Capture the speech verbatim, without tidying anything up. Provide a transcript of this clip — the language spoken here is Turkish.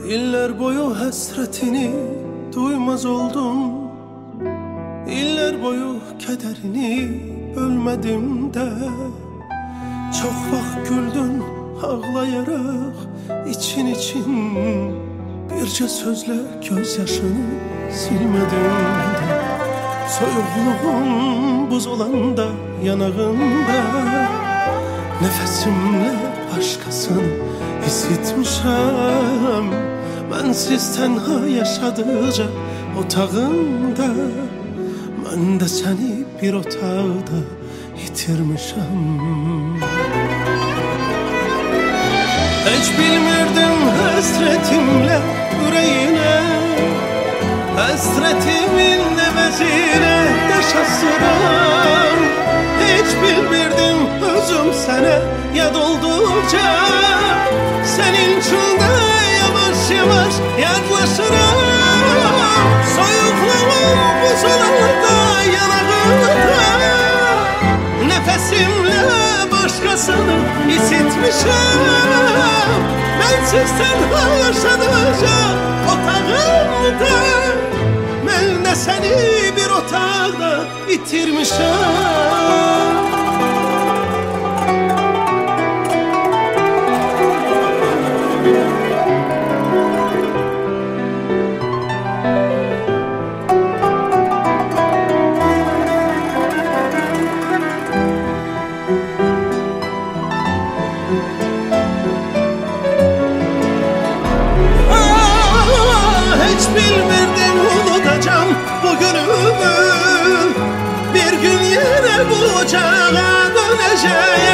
İller boyu hasretini duymaz oldum. İller boyu kederini bölmedim de. Çok vakt güldün ağlayarak için için, birce sözle gözyaşını silmedim de. Soyuğluğum buz olanda yanağında, nefesimle başkasını hissetmişim. Bensiz tenha yaşadıkça otağında, ben de seni bir otağda yitirmişim. Hiç bilmirdim hasretimle yüreğine, hasretimin nevazine yaşasıram. Hiç bilmirdim özüm sana yad oldukça, senin içinde yavaş yavaş yaklaşırım. Soyukluğum buz olanda yanağında, nefesimle başkasını hissetmişim. Bensiz tenha yaşadıkça otağımda, ben de seni bir otağda bitirmişim. Bilmirdim unutacağım bugünümü, bir gün yine bu ocağa döneceğim.